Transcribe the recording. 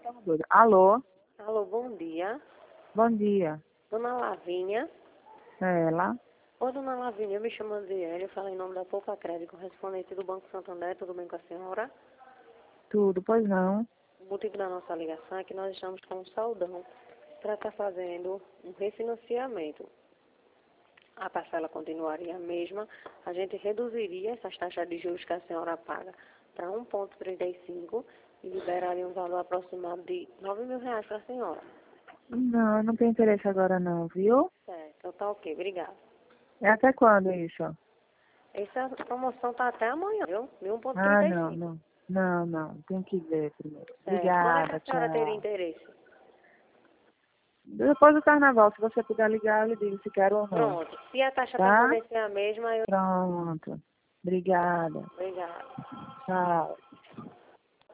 Alô, Alô, bom dia. bom dia. Dona Lavínia. Ela? Ô, Dona Lavínia, eu me chamo Andriele, eu falo em nome da Poupa Crédito, correspondente do Banco Santander, tudo bem com a senhora? Tudo, pois não. O motivo da nossa ligação é que nós estamos com um saldão para estar fazendo um refinanciamento. A parcela continuaria a mesma, a gente reduziria essas taxas de juros que a senhora paga para 1,35 e liberaria um valor aproximado de R$ 9.000 para a senhora. Não, não tem interesse agora não, viu? Certo, então tá ok, obrigada. É até quando isso? Essa promoção tá até amanhã, viu? De Ah, 1,35. não. Tem que ver primeiro. Certo. Quando é que Obrigada, a senhora teria tchau. interesse? Depois do carnaval, se você puder ligar, eu lhe digo se quero ou não. Pronto. Se a taxa Tá? permanecer a mesma, eu... Pronto. Obrigada. Obrigada. Tchau.